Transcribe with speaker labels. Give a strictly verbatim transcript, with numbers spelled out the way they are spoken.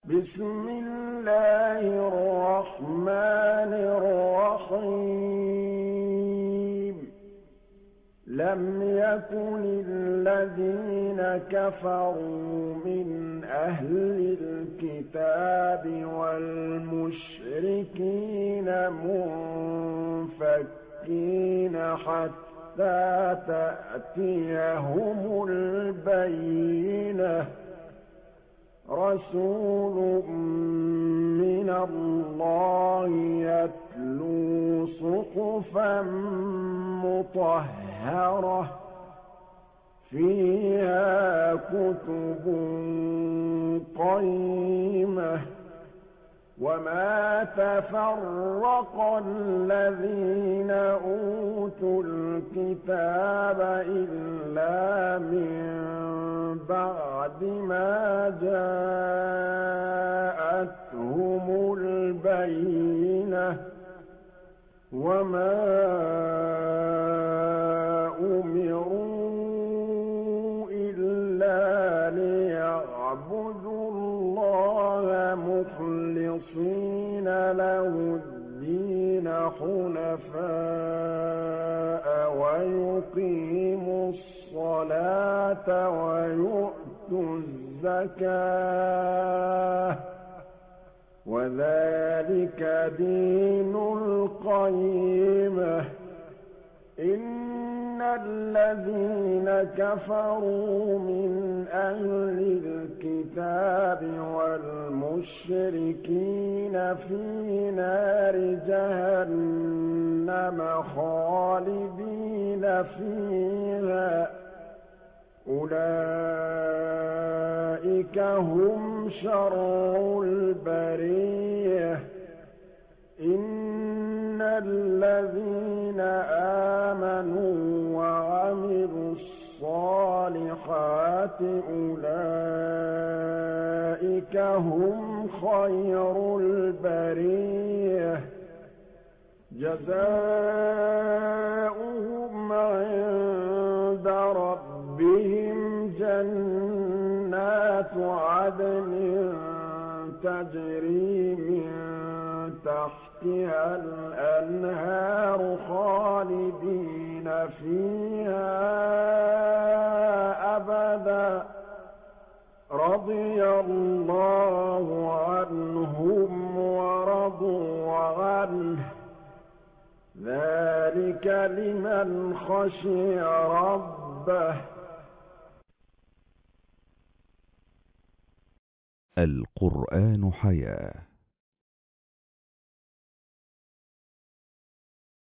Speaker 1: بسم الله الرحمن الرحيم لم يكن الذين كفروا من أهل الكتاب والمشركين منفكين حتى تأتيهم البينة رسول من الله يتلو صحفا مطهرة فيها كتب قيمة وما تفرق الذين أوتوا الكتاب إلا من بعد ما جاءتهم البينة وما أمروا إلا ليعبدوا الله مخلصين له الدين حنفاء ويقيموا الصلاة ويؤتوا الزكاة وذلك دين القيمة إن الذين كفروا من أهل الكتاب والمشركين في نار جهنم خالدين فيها أولئك هم شر البرية إن الذين آمنوا وعملوا الصالحات أولئك هم خير البرية جزاؤهم عند ربهم جنات عدن تجري من تحتها الأنهار خالدين فيها أبدا رضي الله عنهم ورضوا عنه ذلك لمن خشي ربه.
Speaker 2: القرآن حياة